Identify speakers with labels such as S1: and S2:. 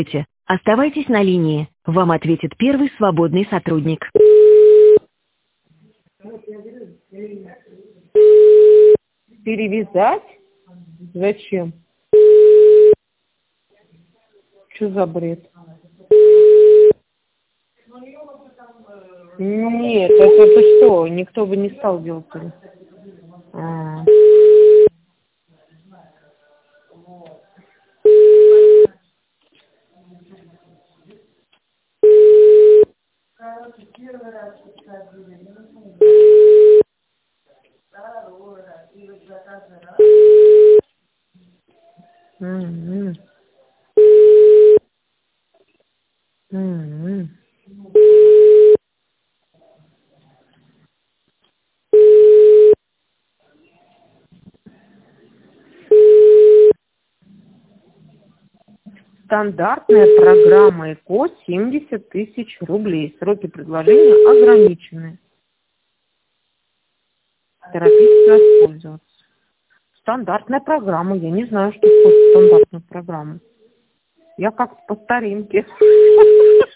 S1: Оставайтесь на линии. Вам ответит первый свободный сотрудник.
S2: Перевязать? Зачем? Что за бред? Нет, это что? Никто бы не стал делать. Стандартная программа ЭКО 70 тысяч рублей. Сроки предложения ограничены. Торопитесь воспользоваться. Стандартная программа. Я не знаю, что входит в стандартную программу. Я как-то по старинке.